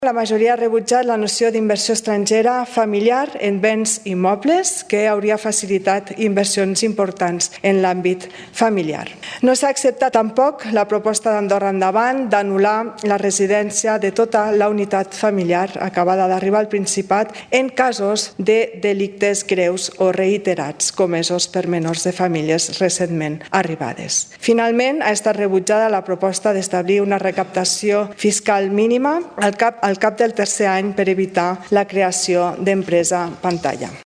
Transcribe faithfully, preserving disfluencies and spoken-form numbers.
La majoria ha rebutjat la noció d'inversió estrangera familiar en béns immobles, que hauria facilitat inversions importants en l'àmbit familiar. No s'ha acceptat tampoc la proposta d'Andorra Endavant d'anul·lar la residència de tota la unitat familiar acabada d'arribar al Principat en casos de delictes greus o reiterats comesos per menors de famílies recentment arribades. Finalment, ha estat rebutjada la proposta d'establir una recaptació fiscal mínima al cap al cap del tercer any per evitar la creació d'empresa pantalla.